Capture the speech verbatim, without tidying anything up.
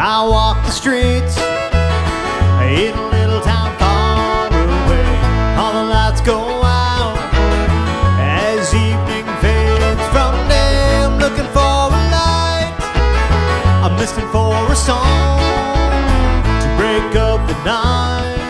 I walk the streets in a little town far away. All the lights go out as evening fades from day. I'm looking for a light, I'm listening for a song to break up the night.